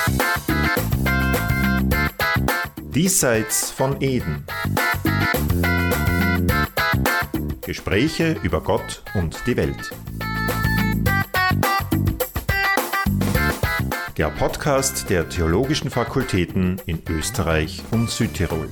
Diesseits von Eden. Gespräche über Gott und die Welt. Der Podcast der Theologischen Fakultäten in Österreich und Südtirol.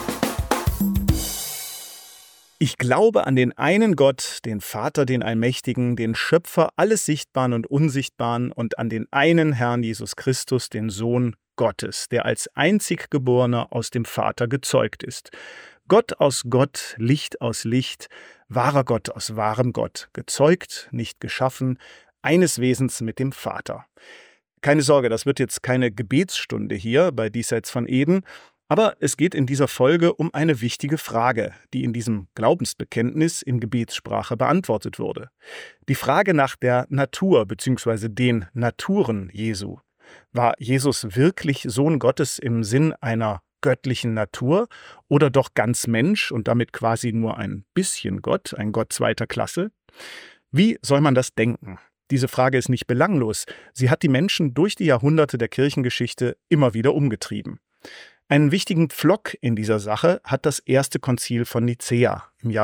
Ich glaube an den einen Gott, den Vater, den Allmächtigen, den Schöpfer alles Sichtbaren und Unsichtbaren und an den einen Herrn Jesus Christus, den Sohn Gottes, der als Einziggeborener aus dem Vater gezeugt ist. Gott aus Gott, Licht aus Licht, wahrer Gott aus wahrem Gott, gezeugt, nicht geschaffen, eines Wesens mit dem Vater. Keine Sorge, das wird jetzt keine Gebetsstunde hier bei Diesseits von Eden, aber es geht in dieser Folge um eine wichtige Frage, die in diesem Glaubensbekenntnis in Gebetssprache beantwortet wurde. Die Frage nach der Natur bzw. den Naturen Jesu. War Jesus wirklich Sohn Gottes im Sinn einer göttlichen Natur oder doch ganz Mensch und damit quasi nur ein bisschen Gott, ein Gott zweiter Klasse? Wie soll man das denken? Diese Frage ist nicht belanglos. Sie hat die Menschen durch die Jahrhunderte der Kirchengeschichte immer wieder umgetrieben. Einen wichtigen Pflock in dieser Sache hat das erste Konzil von Nicäa im Jahr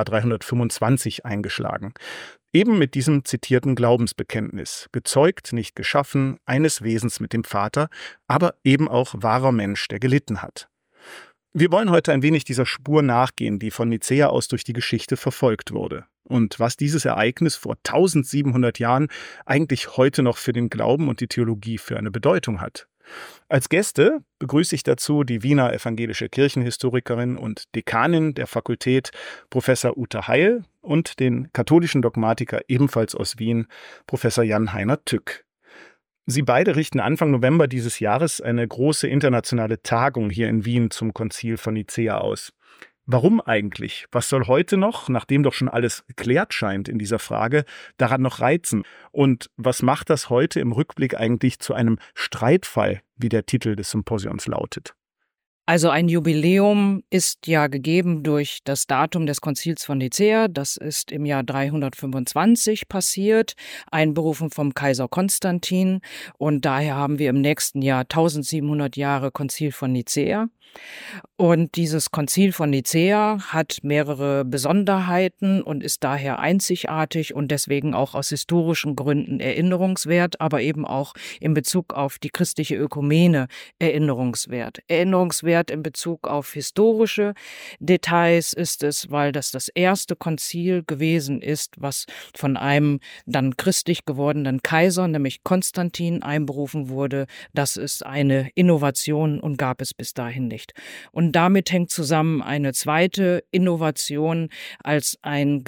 325 eingeschlagen. Eben mit diesem zitierten Glaubensbekenntnis, gezeugt, nicht geschaffen, eines Wesens mit dem Vater, aber eben auch wahrer Mensch, der gelitten hat. Wir wollen heute ein wenig dieser Spur nachgehen, die von Nicäa aus durch die Geschichte verfolgt wurde. Und was dieses Ereignis vor 1700 Jahren eigentlich heute noch für den Glauben und die Theologie für eine Bedeutung hat. Als Gäste begrüße ich dazu die Wiener evangelische Kirchenhistorikerin und Dekanin der Fakultät, Professor Uta Heil, und den katholischen Dogmatiker ebenfalls aus Wien, Professor Jan-Heiner Tück. Sie beide richten Anfang November dieses Jahres eine große internationale Tagung hier in Wien zum Konzil von Nicäa aus. Warum eigentlich? Was soll heute noch, nachdem doch schon alles geklärt scheint in dieser Frage, daran noch reizen? Und was macht das heute im Rückblick eigentlich zu einem Streitfall, wie der Titel des Symposions lautet? Also ein Jubiläum ist ja gegeben durch das Datum des Konzils von Nicäa. Das ist im Jahr 325 passiert, einberufen vom Kaiser Konstantin. Und daher haben wir im nächsten Jahr 1700 Jahre Konzil von Nicäa. Und dieses Konzil von Nicäa hat mehrere Besonderheiten und ist daher einzigartig und deswegen auch aus historischen Gründen erinnerungswert, aber eben auch in Bezug auf die christliche Ökumene erinnerungswert. Erinnerungswert in Bezug auf historische Details ist es, weil das erste Konzil gewesen ist, was von einem dann christlich gewordenen Kaiser, nämlich Konstantin, einberufen wurde. Das ist eine Innovation und gab es bis dahin nicht. Und damit hängt zusammen eine zweite Innovation als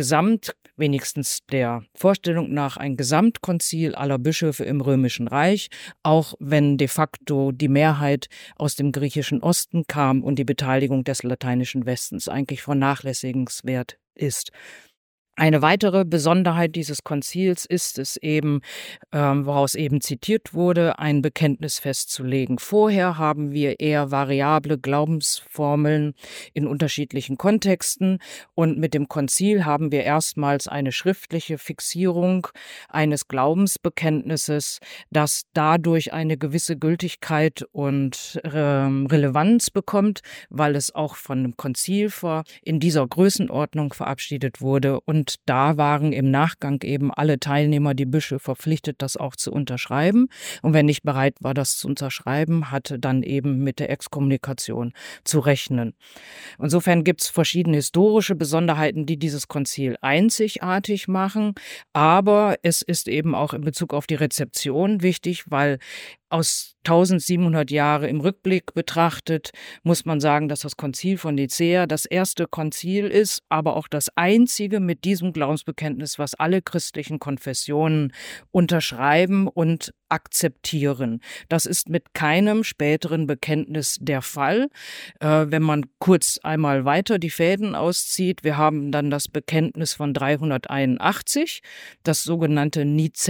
wenigstens der Vorstellung nach, ein Gesamtkonzil aller Bischöfe im Römischen Reich, auch wenn de facto die Mehrheit aus dem griechischen Osten kam und die Beteiligung des lateinischen Westens eigentlich vernachlässigenswert ist. Eine weitere Besonderheit dieses Konzils ist es eben, woraus eben zitiert wurde, ein Bekenntnis festzulegen. Vorher haben wir eher variable Glaubensformeln in unterschiedlichen Kontexten und mit dem Konzil haben wir erstmals eine schriftliche Fixierung eines Glaubensbekenntnisses, das dadurch eine gewisse Gültigkeit und Relevanz bekommt, weil es auch von dem Konzil in dieser Größenordnung verabschiedet wurde und da waren im Nachgang eben alle Teilnehmer, die Bischöfe, verpflichtet, das auch zu unterschreiben. Und wer nicht bereit war, das zu unterschreiben, hatte dann eben mit der Exkommunikation zu rechnen. Insofern gibt es verschiedene historische Besonderheiten, die dieses Konzil einzigartig machen. Aber es ist eben auch in Bezug auf die Rezeption wichtig, weil aus 1700 Jahre im Rückblick betrachtet, muss man sagen, dass das Konzil von Nicäa das erste Konzil ist, aber auch das einzige mit diesem Glaubensbekenntnis, was alle christlichen Konfessionen unterschreiben und akzeptieren. Das ist mit keinem späteren Bekenntnis der Fall. Wenn man kurz einmal weiter die Fäden auszieht, wir haben dann das Bekenntnis von 381, das sogenannte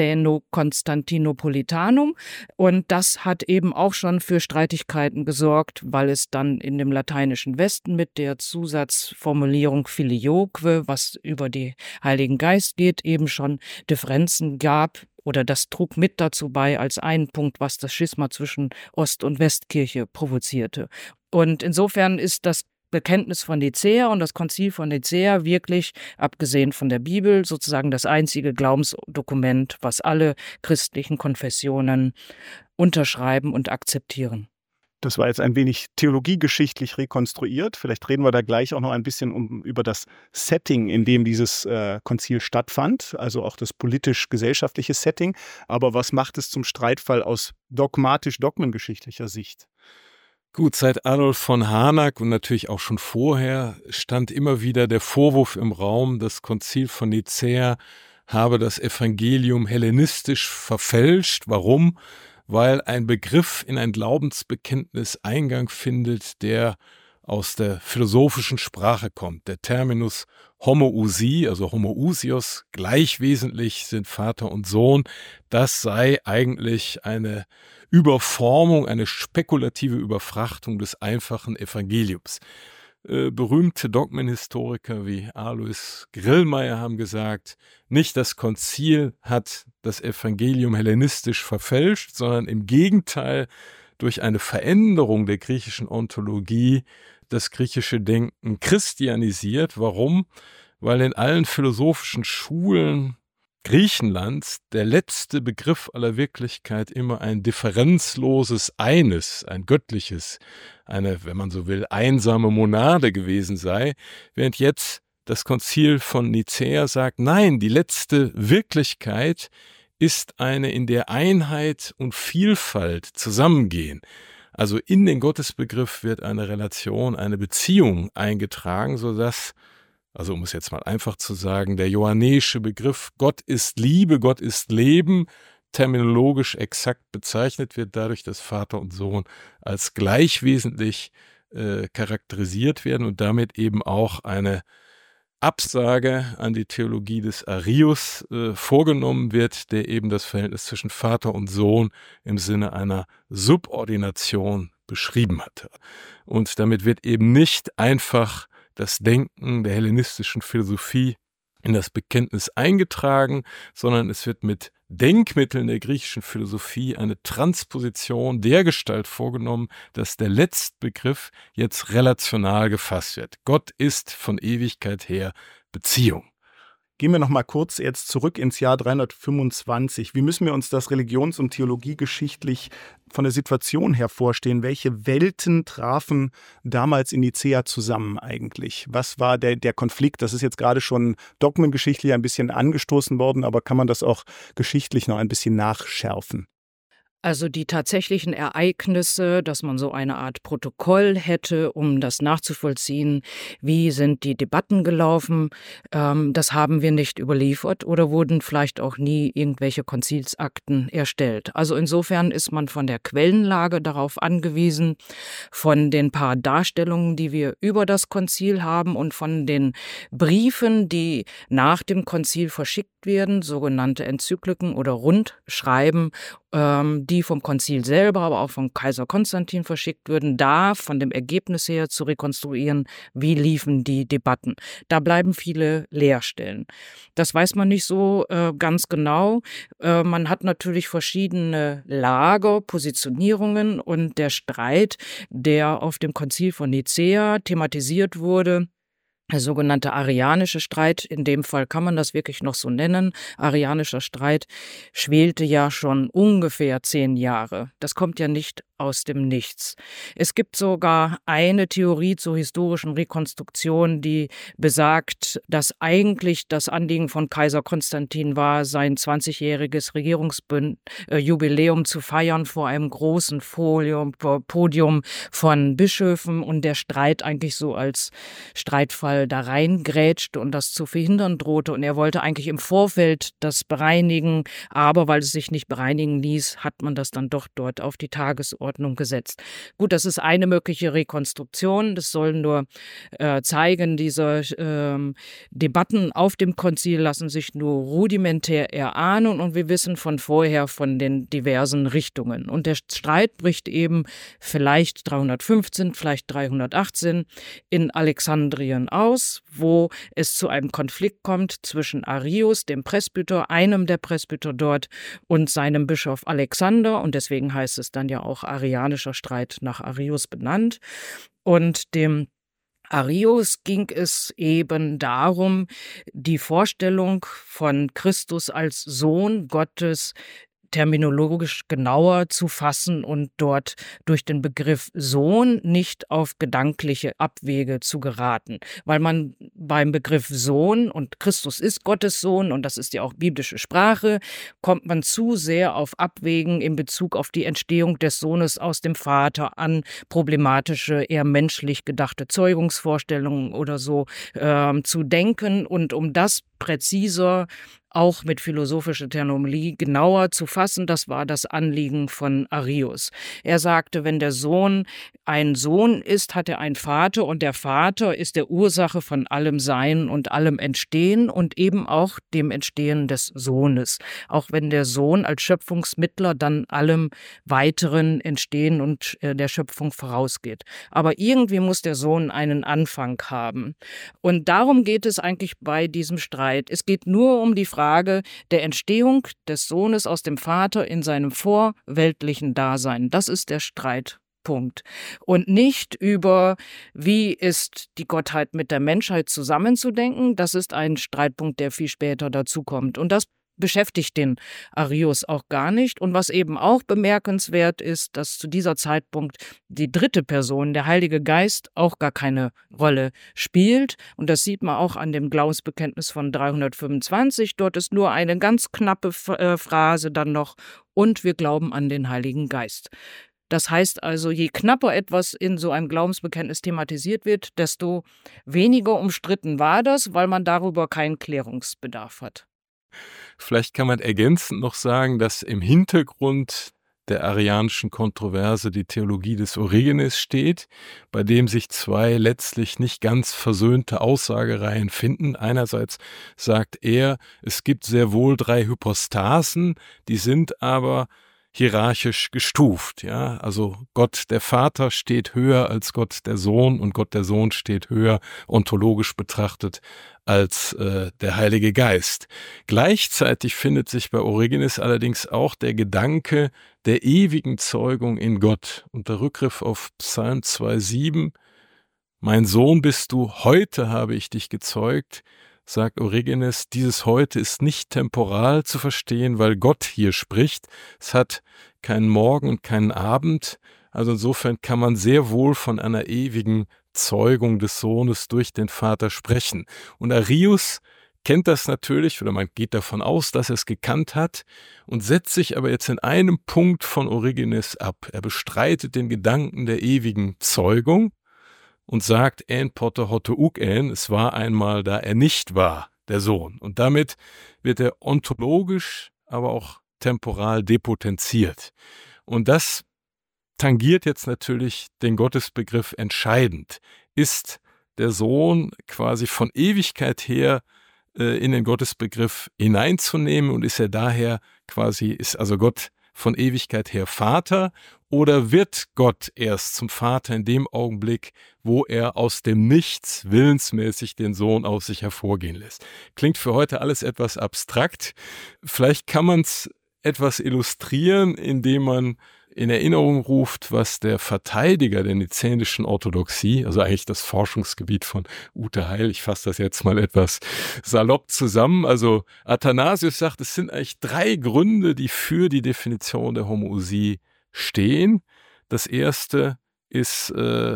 Nicäno-Konstantinopolitanum, und das hat eben auch schon für Streitigkeiten gesorgt, weil es dann in dem lateinischen Westen mit der Zusatzformulierung Filioque, was über den Heiligen Geist geht, eben schon Differenzen gab oder das trug mit dazu bei als einen Punkt, was das Schisma zwischen Ost- und Westkirche provozierte. Und insofern ist das Bekenntnis von Nicäa und das Konzil von Nicäa wirklich, abgesehen von der Bibel, sozusagen das einzige Glaubensdokument, was alle christlichen Konfessionen unterschreiben und akzeptieren. Das war jetzt ein wenig theologiegeschichtlich rekonstruiert. Vielleicht reden wir da gleich auch noch ein bisschen über das Setting, in dem dieses Konzil stattfand, also auch das politisch-gesellschaftliche Setting. Aber was macht es zum Streitfall aus dogmatisch-dogmengeschichtlicher Sicht? Gut, seit Adolf von Harnack und natürlich auch schon vorher stand immer wieder der Vorwurf im Raum, das Konzil von Nicäa habe das Evangelium hellenistisch verfälscht. Warum? Weil ein Begriff in ein Glaubensbekenntnis Eingang findet, der aus der philosophischen Sprache kommt. Der Terminus homoousi, also homoousios, gleichwesentlich sind Vater und Sohn. Das sei eigentlich eine Überformung, eine spekulative Überfrachtung des einfachen Evangeliums. Berühmte Dogmenhistoriker wie Alois Grillmeier haben gesagt, nicht das Konzil hat das Evangelium hellenistisch verfälscht, sondern im Gegenteil durch eine Veränderung der griechischen Ontologie das griechische Denken christianisiert. Warum? Weil in allen philosophischen Schulen Griechenlands der letzte Begriff aller Wirklichkeit immer ein differenzloses Eines, ein göttliches, eine, wenn man so will, einsame Monade gewesen sei, während jetzt das Konzil von Nicäa sagt, nein, die letzte Wirklichkeit ist eine, in der Einheit und Vielfalt zusammengehen. Also in den Gottesbegriff wird eine Relation, eine Beziehung eingetragen, sodass, also um es jetzt mal einfach zu sagen, der johannäische Begriff Gott ist Liebe, Gott ist Leben, terminologisch exakt bezeichnet wird, dadurch, dass Vater und Sohn als gleichwesentlich charakterisiert werden und damit eben auch eine Absage an die Theologie des Arius vorgenommen wird, der eben das Verhältnis zwischen Vater und Sohn im Sinne einer Subordination beschrieben hatte. Und damit wird eben nicht einfach das Denken der hellenistischen Philosophie in das Bekenntnis eingetragen, sondern es wird mit Denkmitteln der griechischen Philosophie eine Transposition dergestalt vorgenommen, dass der Letztbegriff jetzt relational gefasst wird. Gott ist von Ewigkeit her Beziehung. Gehen wir noch mal kurz jetzt zurück ins Jahr 325. Wie müssen wir uns das religions- und theologiegeschichtlich von der Situation her vorstellen? Welche Welten trafen damals in Nicäa zusammen eigentlich? Was war der Konflikt? Das ist jetzt gerade schon dogmengeschichtlich ein bisschen angestoßen worden, aber kann man das auch geschichtlich noch ein bisschen nachschärfen? Also die tatsächlichen Ereignisse, dass man so eine Art Protokoll hätte, um das nachzuvollziehen, wie sind die Debatten gelaufen, das haben wir nicht überliefert oder wurden vielleicht auch nie irgendwelche Konzilsakten erstellt. Also insofern ist man von der Quellenlage darauf angewiesen, von den paar Darstellungen, die wir über das Konzil haben und von den Briefen, die nach dem Konzil verschickt werden, sogenannte Enzykliken oder Rundschreiben, die vom Konzil selber, aber auch vom Kaiser Konstantin verschickt würden, da von dem Ergebnis her zu rekonstruieren, wie liefen die Debatten. Da bleiben viele Leerstellen. Das weiß man nicht so ganz genau. Man hat natürlich verschiedene Lager, Positionierungen und der Streit, der auf dem Konzil von Nicäa thematisiert wurde, der sogenannte arianische Streit, in dem Fall kann man das wirklich noch so nennen, arianischer Streit, schwelte ja schon ungefähr 10 Jahre. Das kommt ja nicht aus dem Nichts. Es gibt sogar eine Theorie zur historischen Rekonstruktion, die besagt, dass eigentlich das Anliegen von Kaiser Konstantin war, sein 20-jähriges Regierungsjubiläum zu feiern vor einem großen Podium von Bischöfen und der Streit eigentlich so als Streitfall da reingrätschte und das zu verhindern drohte. Und er wollte eigentlich im Vorfeld das bereinigen, aber weil es sich nicht bereinigen ließ, hat man das dann doch dort auf die Tagesordnung Tagesordnung gesetzt. Gut, das ist eine mögliche Rekonstruktion. Das soll nur zeigen, diese Debatten auf dem Konzil lassen sich nur rudimentär erahnen und wir wissen von vorher von den diversen Richtungen. Und der Streit bricht eben vielleicht 315, vielleicht 318 in Alexandrien aus, wo es zu einem Konflikt kommt zwischen Arius, dem Presbyter, einem der Presbyter dort, und seinem Bischof Alexander. Und deswegen heißt es dann ja auch arianischer Streit, nach Arius benannt. Und dem Arius ging es eben darum, die Vorstellung von Christus als Sohn Gottes terminologisch genauer zu fassen und dort durch den Begriff Sohn nicht auf gedankliche Abwege zu geraten. Weil man beim Begriff Sohn, und Christus ist Gottes Sohn und das ist ja auch biblische Sprache, kommt man zu sehr auf Abwägen in Bezug auf die Entstehung des Sohnes aus dem Vater an problematische, eher menschlich gedachte Zeugungsvorstellungen oder so zu denken. Und um das präziser auch mit philosophischer Terminologie genauer zu fassen, das war das Anliegen von Arius. Er sagte, wenn der Sohn ein Sohn ist, hat er einen Vater und der Vater ist der Ursache von allem Sein und allem Entstehen und eben auch dem Entstehen des Sohnes. Auch wenn der Sohn als Schöpfungsmittler dann allem weiteren Entstehen und der Schöpfung vorausgeht. Aber irgendwie muss der Sohn einen Anfang haben. Und darum geht es eigentlich bei diesem Streit. Es geht nur um die Frage der Entstehung des Sohnes aus dem Vater in seinem vorweltlichen Dasein. Das ist der Streitpunkt. Und nicht über, wie ist die Gottheit mit der Menschheit zusammenzudenken. Das ist ein Streitpunkt, der viel später dazukommt. Und das beschäftigt den Arius auch gar nicht. Und was eben auch bemerkenswert ist, dass zu dieser Zeitpunkt die dritte Person, der Heilige Geist, auch gar keine Rolle spielt. Und das sieht man auch an dem Glaubensbekenntnis von 325. Dort ist nur eine ganz knappe Phrase dann noch: und wir glauben an den Heiligen Geist. Das heißt also, je knapper etwas in so einem Glaubensbekenntnis thematisiert wird, desto weniger umstritten war das, weil man darüber keinen Klärungsbedarf hat. Vielleicht kann man ergänzend noch sagen, dass im Hintergrund der arianischen Kontroverse die Theologie des Origenes steht, bei dem sich zwei letztlich nicht ganz versöhnte Aussagereihen finden. Einerseits sagt er, es gibt sehr wohl 3 Hypostasen, die sind aber hierarchisch gestuft. Ja? Also Gott der Vater steht höher als Gott der Sohn und Gott der Sohn steht höher ontologisch betrachtet als der Heilige Geist. Gleichzeitig findet sich bei Origenes allerdings auch der Gedanke der ewigen Zeugung in Gott. Und der Rückgriff auf Psalm 2,7: Mein Sohn bist du, heute habe ich dich gezeugt, sagt Origenes, dieses heute ist nicht temporal zu verstehen, weil Gott hier spricht. Es hat keinen Morgen und keinen Abend. Also insofern kann man sehr wohl von einer ewigen Zeugung des Sohnes durch den Vater sprechen. Und Arius kennt das natürlich, oder man geht davon aus, dass er es gekannt hat, und setzt sich aber jetzt in einem Punkt von Origenes ab. Er bestreitet den Gedanken der ewigen Zeugung und sagt, en pote hotte uk en, es war einmal, da er nicht war, der Sohn. Und damit wird er ontologisch, aber auch temporal depotenziert. Und das tangiert jetzt natürlich den Gottesbegriff entscheidend. Ist der Sohn quasi von Ewigkeit her in den Gottesbegriff hineinzunehmen und ist er daher quasi, ist also Gott von Ewigkeit her Vater, oder wird Gott erst zum Vater in dem Augenblick, wo er aus dem Nichts willensmäßig den Sohn aus sich hervorgehen lässt? Klingt für heute alles etwas abstrakt. Vielleicht kann man es etwas illustrieren, indem man in Erinnerung ruft, was der Verteidiger der nizänischen Orthodoxie, also eigentlich das Forschungsgebiet von Ute Heil, ich fasse das jetzt mal etwas salopp zusammen, also Athanasius sagt, es sind eigentlich 3 Gründe, die für die Definition der Homoousie stehen. Das erste ist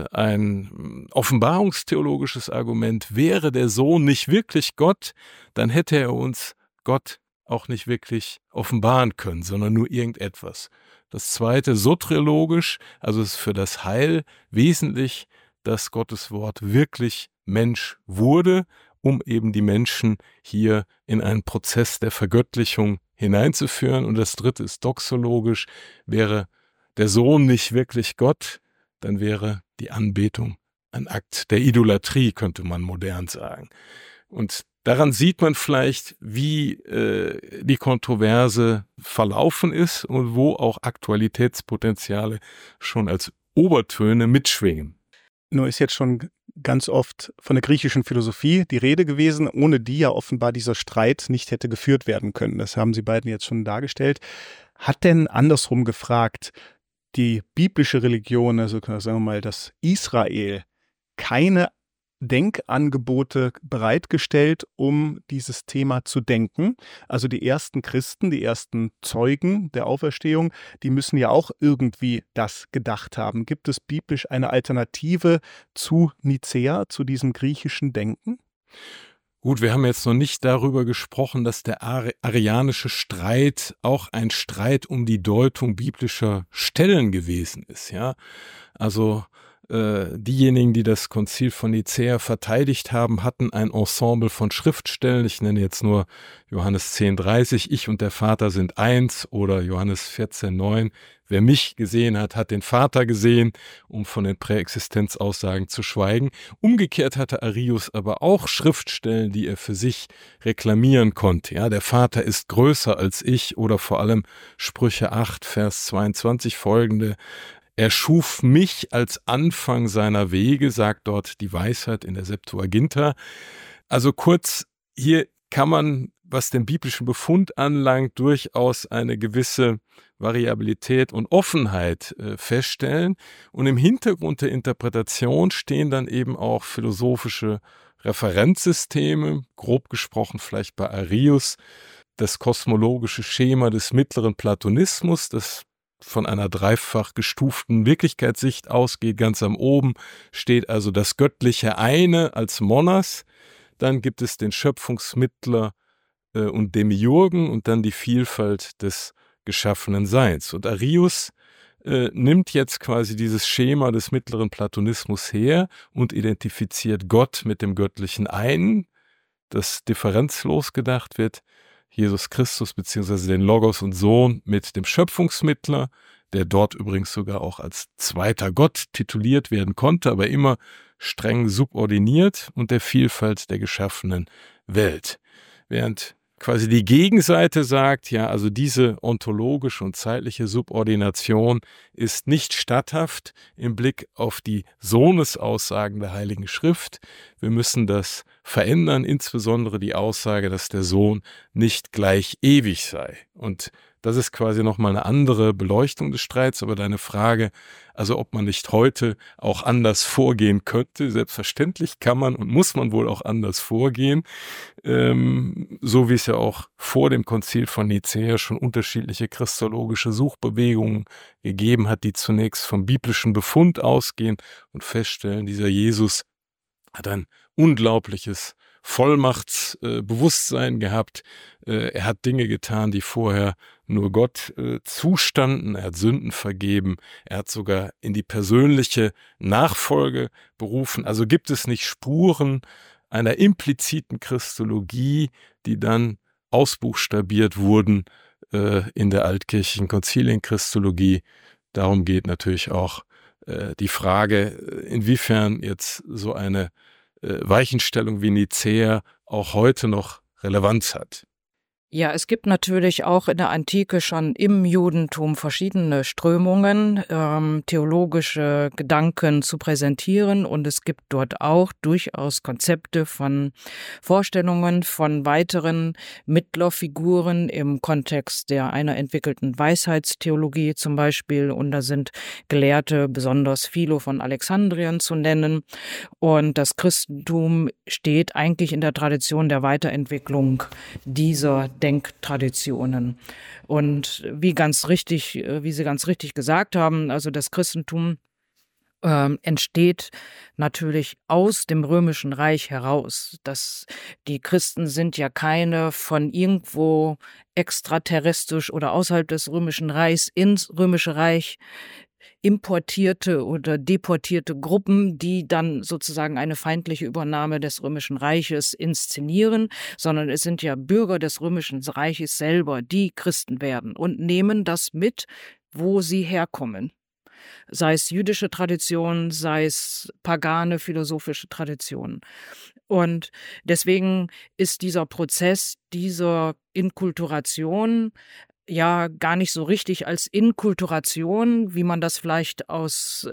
ein offenbarungstheologisches Argument. Wäre der Sohn nicht wirklich Gott, dann hätte er uns Gott auch nicht wirklich offenbaren können, sondern nur irgendetwas. Das zweite, soteriologisch, also es ist für das Heil wesentlich, dass Gottes Wort wirklich Mensch wurde, um eben die Menschen hier in einen Prozess der Vergöttlichung hineinzuführen. Und das dritte ist doxologisch, wäre der Sohn nicht wirklich Gott, dann wäre die Anbetung ein Akt der Idolatrie, könnte man modern sagen. Und daran sieht man vielleicht, wie die Kontroverse verlaufen ist und wo auch Aktualitätspotenziale schon als Obertöne mitschwingen. Nur ist jetzt schon ganz oft von der griechischen Philosophie die Rede gewesen, ohne die ja offenbar dieser Streit nicht hätte geführt werden können. Das haben Sie beiden jetzt schon dargestellt. Hat denn andersrum gefragt, die biblische Religion, also sagen wir mal das Israel, keine Denkangebote bereitgestellt, um dieses Thema zu denken? Also die ersten Christen, die ersten Zeugen der Auferstehung, die müssen ja auch irgendwie das gedacht haben. Gibt es biblisch eine Alternative zu Nicäa, zu diesem griechischen Denken? Gut, wir haben jetzt noch nicht darüber gesprochen, dass der arianische Streit auch ein Streit um die Deutung biblischer Stellen gewesen ist, ja. Also diejenigen, die das Konzil von Nicäa verteidigt haben, hatten ein Ensemble von Schriftstellen. Ich nenne jetzt nur Johannes 10,30, ich und der Vater sind eins, oder Johannes 14,9, wer mich gesehen hat, hat den Vater gesehen, um von den Präexistenzaussagen zu schweigen. Umgekehrt hatte Arius aber auch Schriftstellen, die er für sich reklamieren konnte. Ja, der Vater ist größer als ich, oder vor allem Sprüche 8, Vers 22 folgende: Er schuf mich als Anfang seiner Wege, sagt dort die Weisheit in der Septuaginta. Also kurz, hier kann man, was den biblischen Befund anlangt, durchaus eine gewisse Variabilität und Offenheit feststellen. Und im Hintergrund der Interpretation stehen dann eben auch philosophische Referenzsysteme, grob gesprochen vielleicht bei Arius, das kosmologische Schema des mittleren Platonismus, das von einer dreifach gestuften Wirklichkeitssicht ausgeht. Ganz am oben steht also das göttliche Eine als Monas, dann gibt es den Schöpfungsmittler und Demiurgen und dann die Vielfalt des geschaffenen Seins. Und Arius nimmt jetzt quasi dieses Schema des mittleren Platonismus her und identifiziert Gott mit dem göttlichen Einen, das differenzlos gedacht wird, Jesus Christus bzw. den Logos und Sohn mit dem Schöpfungsmittler, der dort übrigens sogar auch als zweiter Gott tituliert werden konnte, aber immer streng subordiniert, und der Vielfalt der geschaffenen Welt. Während quasi die Gegenseite sagt, ja, also diese ontologische und zeitliche Subordination ist nicht statthaft im Blick auf die Sohnesaussagen der Heiligen Schrift. Wir müssen das verändern, insbesondere die Aussage, dass der Sohn nicht gleich ewig sei. Und das ist quasi nochmal eine andere Beleuchtung des Streits, aber deine Frage, also ob man nicht heute auch anders vorgehen könnte, selbstverständlich kann man und muss man wohl auch anders vorgehen, so wie es ja auch vor dem Konzil von Nicäa schon unterschiedliche christologische Suchbewegungen gegeben hat, die zunächst vom biblischen Befund ausgehen und feststellen, dieser Jesus hat ein unglaubliches Vollmachtsbewusstsein gehabt. Er hat Dinge getan, die vorher nur Gott zustanden. Er hat Sünden vergeben. Er hat sogar in die persönliche Nachfolge berufen. Also gibt es nicht Spuren einer impliziten Christologie, die dann ausbuchstabiert wurden in der altkirchlichen Konzilienchristologie. Darum geht natürlich auch die Frage, inwiefern jetzt so eine Weichenstellung wie Nicäa auch heute noch Relevanz hat. Ja, es gibt natürlich auch in der Antike schon im Judentum verschiedene Strömungen, theologische Gedanken zu präsentieren, und es gibt dort auch durchaus Konzepte von Vorstellungen von weiteren Mittlerfiguren im Kontext der einer entwickelten Weisheitstheologie zum Beispiel, und da sind Gelehrte, besonders Philo von Alexandrien zu nennen, und das Christentum steht eigentlich in der Tradition der Weiterentwicklung dieser Denktraditionen. Und wie Sie ganz richtig gesagt haben, also das Christentum entsteht natürlich aus dem Römischen Reich heraus. Die Christen sind ja keine von irgendwo extraterrestrisch oder außerhalb des Römischen Reichs ins Römische Reich importierte oder deportierte Gruppen, die dann sozusagen eine feindliche Übernahme des Römischen Reiches inszenieren, sondern es sind ja Bürger des Römischen Reiches selber, die Christen werden und nehmen das mit wo sie herkommen. Sei es jüdische Traditionen, sei es pagane philosophische Traditionen. Und deswegen ist dieser Prozess dieser Inkulturation ja gar nicht so richtig als Inkulturation, wie man das vielleicht aus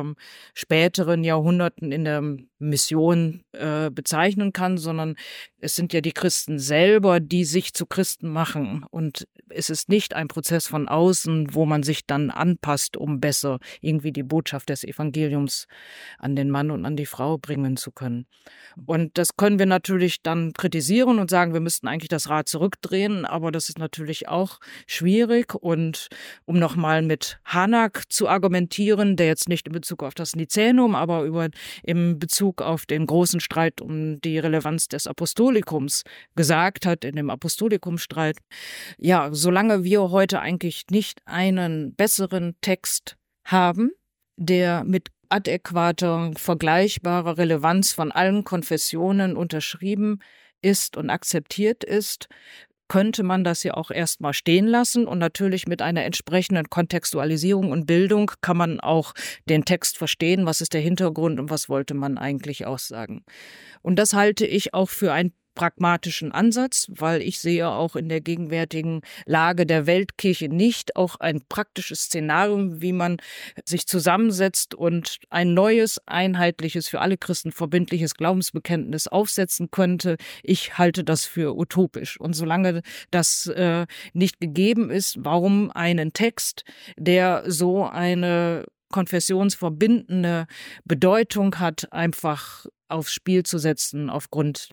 späteren Jahrhunderten in der Mission bezeichnen kann, sondern es sind ja die Christen selber, die sich zu Christen machen. Und es ist nicht ein Prozess von außen, wo man sich dann anpasst, um besser irgendwie die Botschaft des Evangeliums an den Mann und an die Frau bringen zu können. Und das können wir natürlich dann kritisieren und sagen, wir müssten eigentlich das Rad zurückdrehen, aber das ist natürlich auch schwierig. Und um nochmal mit Hanak zu argumentieren, der jetzt nicht in Bezug auf das Nizänum, aber in Bezug auf den großen Streit um die Relevanz des Apostolikums gesagt hat, in dem Apostolikumstreit, ja, solange wir heute eigentlich nicht einen besseren Text haben, der mit adäquater, vergleichbarer Relevanz von allen Konfessionen unterschrieben ist und akzeptiert ist, könnte man das ja auch erstmal stehen lassen. Und natürlich mit einer entsprechenden Kontextualisierung und Bildung kann man auch den Text verstehen, was ist der Hintergrund und was wollte man eigentlich aussagen. Und das halte ich auch für einen pragmatischen Ansatz, weil ich sehe auch in der gegenwärtigen Lage der Weltkirche nicht auch ein praktisches Szenario, wie man sich zusammensetzt und ein neues, einheitliches, für alle Christen verbindliches Glaubensbekenntnis aufsetzen könnte. Ich halte das für utopisch. Und solange das nicht gegeben ist, warum einen Text, der so eine konfessionsverbindende Bedeutung hat, einfach aufs Spiel zu setzen aufgrund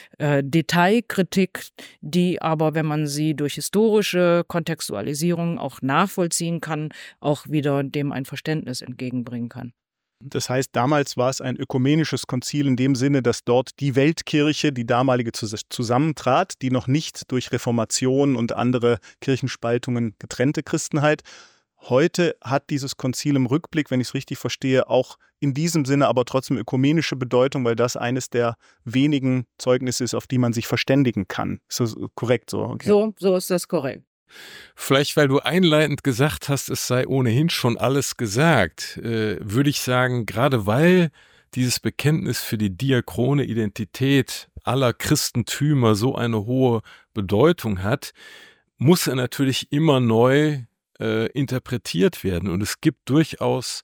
Detailkritik, die aber, wenn man sie durch historische Kontextualisierung auch nachvollziehen kann, auch wieder dem ein Verständnis entgegenbringen kann. Das heißt, damals war es ein ökumenisches Konzil in dem Sinne, dass dort die Weltkirche, die damalige, zusammentrat, die noch nicht durch Reformation und andere Kirchenspaltungen getrennte Christenheit. Heute hat dieses Konzil im Rückblick, wenn ich es richtig verstehe, auch in diesem Sinne aber trotzdem ökumenische Bedeutung, weil das eines der wenigen Zeugnisse ist, auf die man sich verständigen kann. Ist das korrekt so? Okay. So ist das korrekt. Vielleicht, weil du einleitend gesagt hast, es sei ohnehin schon alles gesagt, würde ich sagen, gerade weil dieses Bekenntnis für die diachrone Identität aller Christentümer so eine hohe Bedeutung hat, muss er natürlich immer neu interpretiert werden. Und es gibt durchaus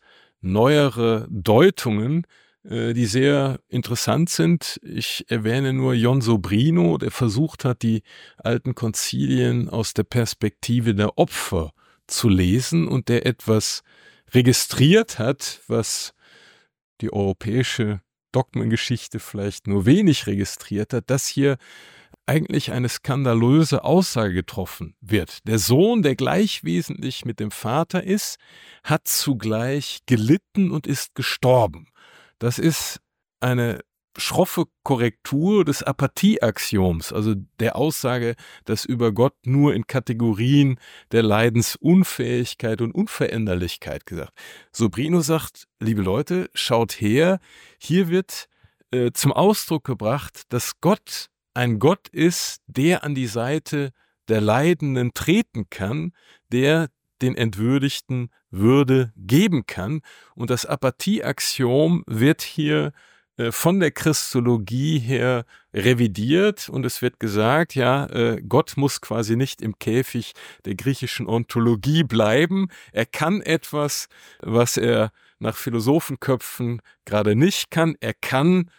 neuere Deutungen, die sehr interessant sind. Ich erwähne nur Jon Sobrino, der versucht hat, die alten Konzilien aus der Perspektive der Opfer zu lesen und der etwas registriert hat, was die europäische Dogmengeschichte vielleicht nur wenig registriert hat, dass hier eigentlich eine skandalöse Aussage getroffen wird. Der Sohn, der gleich wesentlich mit dem Vater ist, hat zugleich gelitten und ist gestorben. Das ist eine schroffe Korrektur des Apathie-Axioms, also der Aussage, dass über Gott nur in Kategorien der Leidensunfähigkeit und Unveränderlichkeit gesagt. Sobrino sagt, liebe Leute, schaut her, hier wird zum Ausdruck gebracht, dass Gott ein Gott ist, der an die Seite der Leidenden treten kann, der den Entwürdigten Würde geben kann. Und das Apathie-Axiom wird hier von der Christologie her revidiert und es wird gesagt, ja, Gott muss quasi nicht im Käfig der griechischen Ontologie bleiben. Er kann etwas, was er nach Philosophenköpfen gerade nicht kann. Er kann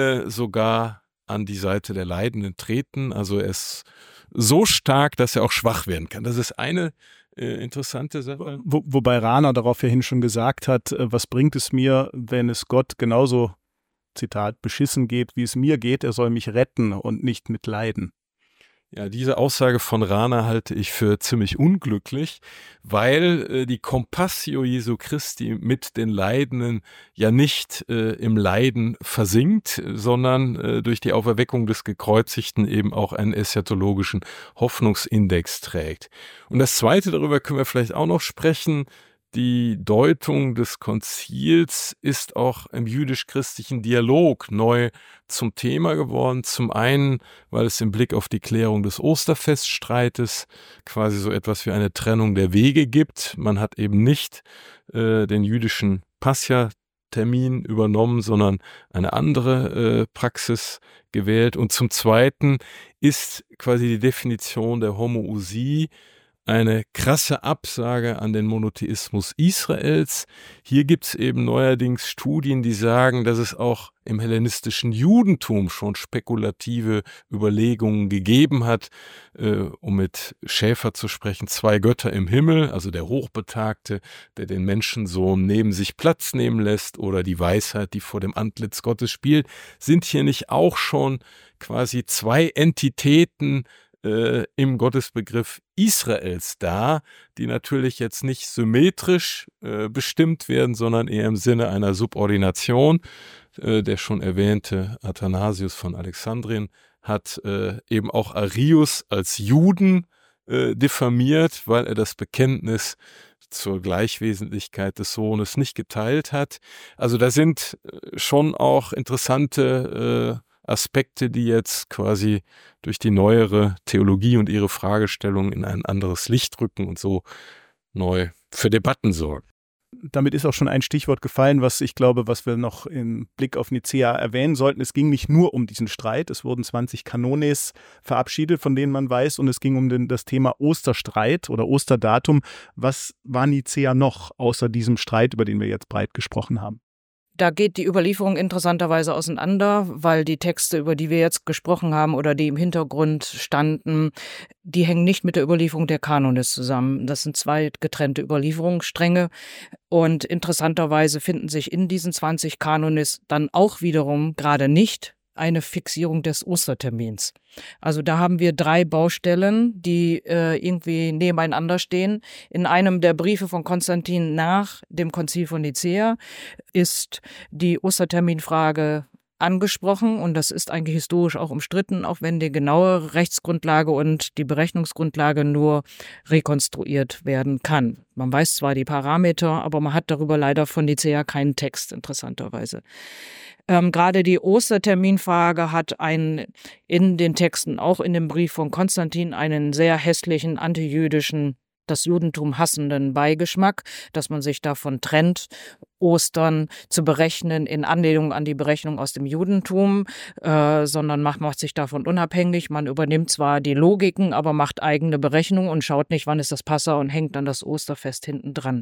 sogar an die Seite der Leidenden treten. Also er ist so stark, dass er auch schwach werden kann. Das ist eine interessante Sache. Wobei Rahner daraufhin schon gesagt hat, was bringt es mir, wenn es Gott genauso, Zitat, beschissen geht, wie es mir geht, er soll mich retten und nicht mitleiden. Ja, diese Aussage von Rahner halte ich für ziemlich unglücklich, weil die Compassio Jesu Christi mit den Leidenden ja nicht im Leiden versinkt, sondern durch die Auferweckung des Gekreuzigten eben auch einen eschatologischen Hoffnungsindex trägt. Und das Zweite, darüber können wir vielleicht auch noch sprechen, die Deutung des Konzils ist auch im jüdisch-christlichen Dialog neu zum Thema geworden. Zum einen, weil es im Blick auf die Klärung des Osterfeststreites quasi so etwas wie eine Trennung der Wege gibt. Man hat eben nicht den jüdischen Pascha-Termin übernommen, sondern eine andere Praxis gewählt. Und zum Zweiten ist quasi die Definition der Homoousie eine krasse Absage an den Monotheismus Israels. Hier gibt es eben neuerdings Studien, die sagen, dass es auch im hellenistischen Judentum schon spekulative Überlegungen gegeben hat, um mit Schäfer zu sprechen, 2 Götter im Himmel, also der Hochbetagte, der den Menschensohn neben sich Platz nehmen lässt, oder die Weisheit, die vor dem Antlitz Gottes spielt. Sind hier nicht auch schon quasi 2 Entitäten im Gottesbegriff Israels da, die natürlich jetzt nicht symmetrisch bestimmt werden, sondern eher im Sinne einer Subordination. Der schon erwähnte Athanasius von Alexandrien hat eben auch Arius als Juden diffamiert, weil er das Bekenntnis zur Gleichwesentlichkeit des Sohnes nicht geteilt hat. Also da sind schon auch interessante Aspekte, die jetzt quasi durch die neuere Theologie und ihre Fragestellung in ein anderes Licht rücken und so neu für Debatten sorgen. Damit ist auch schon ein Stichwort gefallen, was ich glaube, was wir noch im Blick auf Nicäa erwähnen sollten. Es ging nicht nur um diesen Streit. Es wurden 20 Kanones verabschiedet, von denen man weiß. Und es ging um das Thema Osterstreit oder Osterdatum. Was war Nicäa noch außer diesem Streit, über den wir jetzt breit gesprochen haben? Da geht die Überlieferung interessanterweise auseinander, weil die Texte, über die wir jetzt gesprochen haben oder die im Hintergrund standen, die hängen nicht mit der Überlieferung der Kanones zusammen. Das sind 2 getrennte Überlieferungsstränge. Und interessanterweise finden sich in diesen 20 Kanones dann auch wiederum gerade nicht eine Fixierung des Ostertermins. Also da haben wir 3 Baustellen, die irgendwie nebeneinander stehen. In einem der Briefe von Konstantin nach dem Konzil von Nicäa ist die Osterterminfrage angesprochen und das ist eigentlich historisch auch umstritten, auch wenn die genaue Rechtsgrundlage und die Berechnungsgrundlage nur rekonstruiert werden kann. Man weiß zwar die Parameter, aber man hat darüber leider von Nicäa keinen Text, interessanterweise. Gerade die Osterterminfrage hat in den Texten, auch in dem Brief von Konstantin, einen sehr hässlichen, antijüdischen, das Judentum hassenden Beigeschmack, dass man sich davon trennt, Ostern zu berechnen in Anlehnung an die Berechnung aus dem Judentum, sondern macht sich davon unabhängig. Man übernimmt zwar die Logiken, aber macht eigene Berechnungen und schaut nicht, wann ist das Passa und hängt dann das Osterfest hinten dran.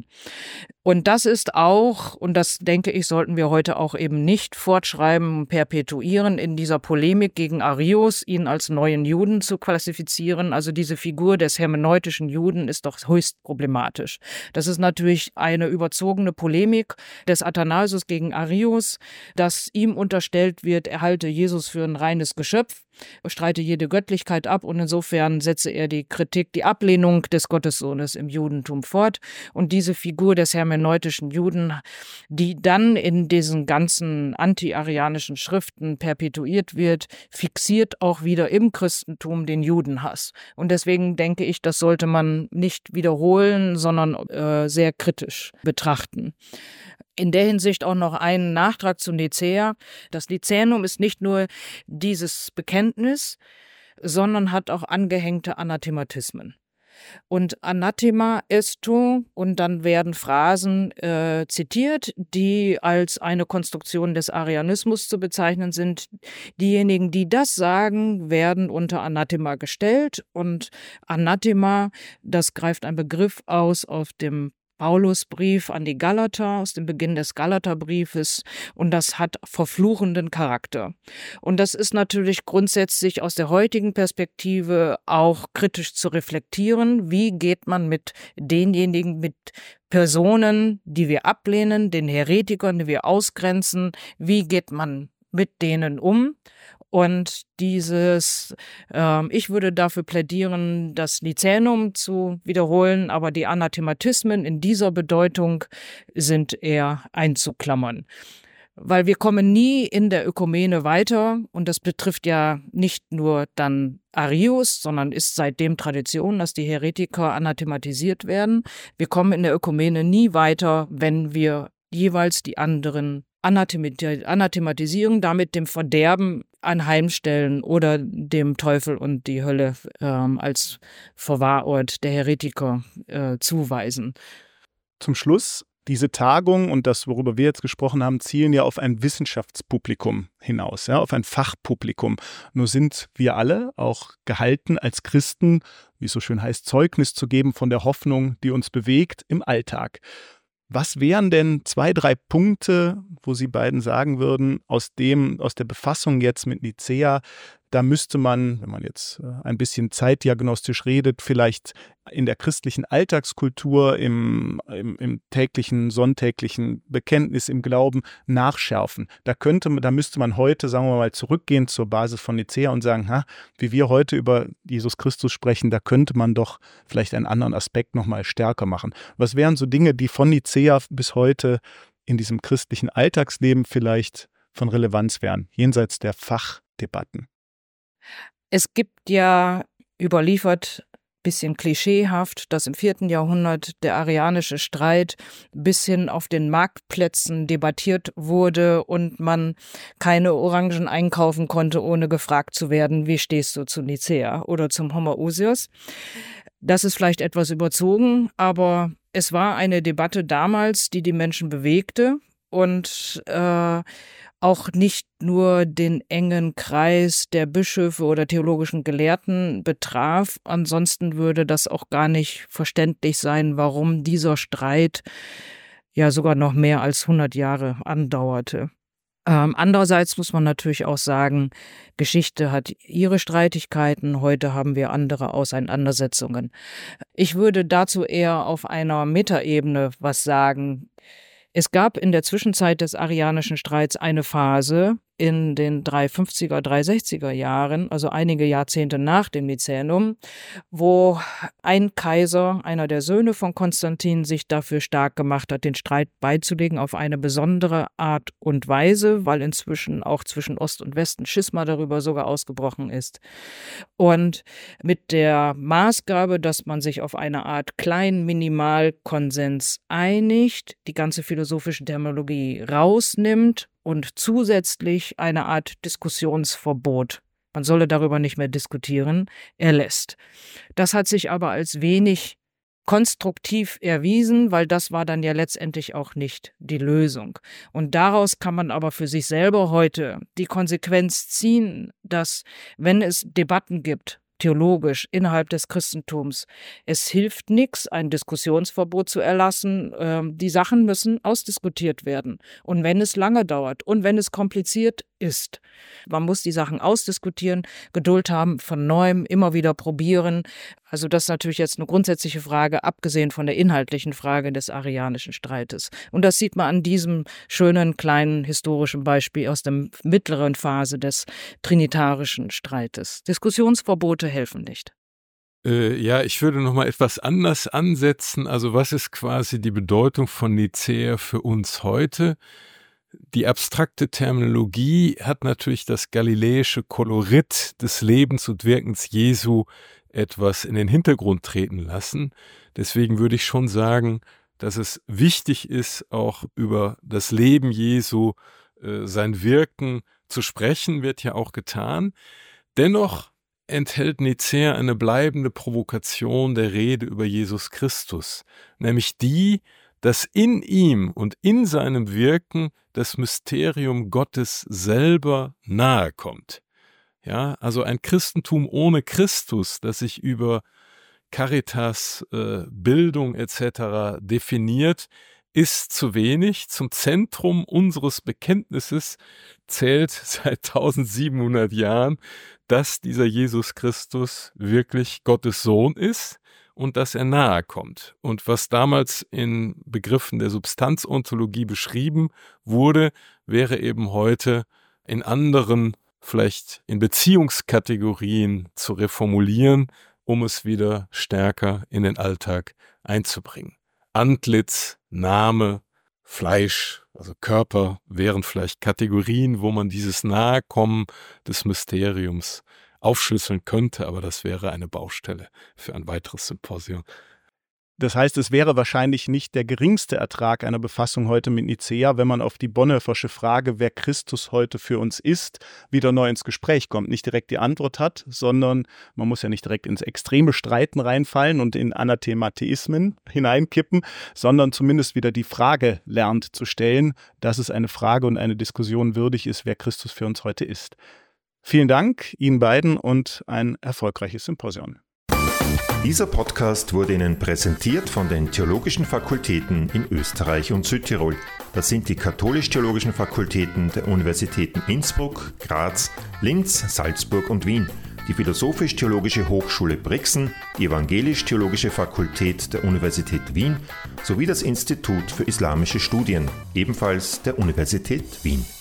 Und das ist auch, und das denke ich, sollten wir heute auch eben nicht fortschreiben, perpetuieren in dieser Polemik gegen Arius, ihn als neuen Juden zu klassifizieren. Also diese Figur des hermeneutischen Juden ist doch höchst problematisch. Das ist natürlich eine überzogene Polemik des Athanasius gegen Arius, dass ihm unterstellt wird, er halte Jesus für ein reines Geschöpf, streite jede Göttlichkeit ab und insofern setze er die Kritik, die Ablehnung des Gottessohnes im Judentum fort. Und diese Figur des hermeneutischen Juden, die dann in diesen ganzen anti-arianischen Schriften perpetuiert wird, fixiert auch wieder im Christentum den Judenhass. Und deswegen denke ich, das sollte man nicht wiederholen, sondern sehr kritisch betrachten. In der Hinsicht auch noch einen Nachtrag zu Nicäa. Das Nicänum ist nicht nur dieses Bekenntnis, sondern hat auch angehängte Anathematismen. Und Anathema esto, und dann werden Phrasen zitiert, die als eine Konstruktion des Arianismus zu bezeichnen sind. Diejenigen, die das sagen, werden unter Anathema gestellt. Und Anathema, das greift ein Begriff aus dem Paulusbrief an die Galater, aus dem Beginn des Galaterbriefes, und das hat verfluchenden Charakter. Und das ist natürlich grundsätzlich aus der heutigen Perspektive auch kritisch zu reflektieren. Wie geht man mit denjenigen, mit Personen, die wir ablehnen, den Heretikern, die wir ausgrenzen, wie geht man mit denen um? Und ich würde dafür plädieren, das Nicänum zu wiederholen, aber die Anathematismen in dieser Bedeutung sind eher einzuklammern. weil wir kommen nie in der Ökumene weiter und das betrifft ja nicht nur dann Arius, sondern ist seitdem Tradition, dass die Heretiker anathematisiert werden. Wir kommen in der Ökumene nie weiter, wenn wir jeweils die anderen anathematisieren, damit dem Verderben anheimstellen oder dem Teufel und die Hölle als Verwahrort der Heretiker zuweisen. Zum Schluss, diese Tagung und das, worüber wir jetzt gesprochen haben, zielen ja auf ein Wissenschaftspublikum hinaus, ja, auf ein Fachpublikum. Nur sind wir alle auch gehalten, als Christen, wie es so schön heißt, Zeugnis zu geben von der Hoffnung, die uns bewegt im Alltag. Was wären denn 2, 3 Punkte, wo Sie beiden sagen würden, aus der Befassung jetzt mit Nicäa, da müsste man, wenn man jetzt ein bisschen zeitdiagnostisch redet, vielleicht in der christlichen Alltagskultur, im täglichen, sonntäglichen Bekenntnis, im Glauben nachschärfen. Da müsste man heute, sagen wir mal, zurückgehen zur Basis von Nicäa und sagen, wie wir heute über Jesus Christus sprechen, da könnte man doch vielleicht einen anderen Aspekt nochmal stärker machen. Was wären so Dinge, die von Nicäa bis heute in diesem christlichen Alltagsleben vielleicht von Relevanz wären, jenseits der Fachdebatten? Es gibt ja überliefert, bisschen klischeehaft, dass im 4. Jahrhundert der arianische Streit bis hin auf den Marktplätzen debattiert wurde und man keine Orangen einkaufen konnte, ohne gefragt zu werden, wie stehst du zu Nicäa oder zum Homoousios. Das ist vielleicht etwas überzogen, aber es war eine Debatte damals, die Menschen bewegte und auch nicht nur den engen Kreis der Bischöfe oder theologischen Gelehrten betraf. Ansonsten würde das auch gar nicht verständlich sein, warum dieser Streit ja sogar noch mehr als 100 Jahre andauerte. Andererseits muss man natürlich auch sagen, Geschichte hat ihre Streitigkeiten, heute haben wir andere Auseinandersetzungen. Ich würde dazu eher auf einer Metaebene was sagen. Es gab in der Zwischenzeit des arianischen Streits eine Phase in den 350er, 360er Jahren, also einige Jahrzehnte nach dem Nicänum, wo ein Kaiser, einer der Söhne von Konstantin, sich dafür stark gemacht hat, den Streit beizulegen auf eine besondere Art und Weise, weil inzwischen auch zwischen Ost und West ein Schisma darüber sogar ausgebrochen ist. Und mit der Maßgabe, dass man sich auf eine Art kleinen Minimalkonsens einigt, die ganze philosophische Terminologie rausnimmt und zusätzlich eine Art Diskussionsverbot, man solle darüber nicht mehr diskutieren, erlässt. Das hat sich aber als wenig konstruktiv erwiesen, weil das war dann ja letztendlich auch nicht die Lösung. Und daraus kann man aber für sich selber heute die Konsequenz ziehen, dass, wenn es Debatten gibt, theologisch innerhalb des Christentums, es hilft nichts, ein Diskussionsverbot zu erlassen. Die Sachen müssen ausdiskutiert werden. Und wenn es lange dauert und wenn es kompliziert ist, man muss die Sachen ausdiskutieren, Geduld haben, von Neuem immer wieder probieren. Also das ist natürlich jetzt eine grundsätzliche Frage, abgesehen von der inhaltlichen Frage des arianischen Streites. Und das sieht man an diesem schönen kleinen historischen Beispiel aus der mittleren Phase des trinitarischen Streites. Diskussionsverbote helfen nicht. Ja, ich würde noch mal etwas anders ansetzen. Also was ist quasi die Bedeutung von Nicäa für uns heute? Die abstrakte Terminologie hat natürlich das galiläische Kolorit des Lebens und Wirkens Jesu etwas in den Hintergrund treten lassen. Deswegen würde ich schon sagen, dass es wichtig ist, auch über das Leben Jesu, sein Wirken zu sprechen, wird ja auch getan. Dennoch enthält Nicäa eine bleibende Provokation der Rede über Jesus Christus, nämlich die, dass in ihm und in seinem Wirken das Mysterium Gottes selber nahe kommt. Ja, also ein Christentum ohne Christus, das sich über Caritas, Bildung etc. definiert, ist zu wenig. Zum Zentrum unseres Bekenntnisses zählt seit 1700 Jahren, dass dieser Jesus Christus wirklich Gottes Sohn ist und dass er nahe kommt. Und was damals in Begriffen der Substanzontologie beschrieben wurde, wäre eben heute in anderen, vielleicht in Beziehungskategorien zu reformulieren, um es wieder stärker in den Alltag einzubringen. Antlitz, Name, Fleisch, Also Körper wären vielleicht Kategorien, wo man dieses Nahekommen des Mysteriums aufschlüsseln könnte, aber das wäre eine Baustelle für ein weiteres Symposium. Das heißt, es wäre wahrscheinlich nicht der geringste Ertrag einer Befassung heute mit Nicäa, wenn man auf die Bonhoeffersche Frage, wer Christus heute für uns ist, wieder neu ins Gespräch kommt. Nicht direkt die Antwort hat, sondern man muss ja nicht direkt ins extreme Streiten reinfallen und in Anathematheismen hineinkippen, sondern zumindest wieder die Frage lernt zu stellen, dass es eine Frage und eine Diskussion würdig ist, wer Christus für uns heute ist. Vielen Dank Ihnen beiden und ein erfolgreiches Symposium. Dieser Podcast wurde Ihnen präsentiert von den Theologischen Fakultäten in Österreich und Südtirol. Das sind die Katholisch-Theologischen Fakultäten der Universitäten Innsbruck, Graz, Linz, Salzburg und Wien, die Philosophisch-Theologische Hochschule Brixen, die Evangelisch-Theologische Fakultät der Universität Wien sowie das Institut für Islamische Studien, ebenfalls der Universität Wien.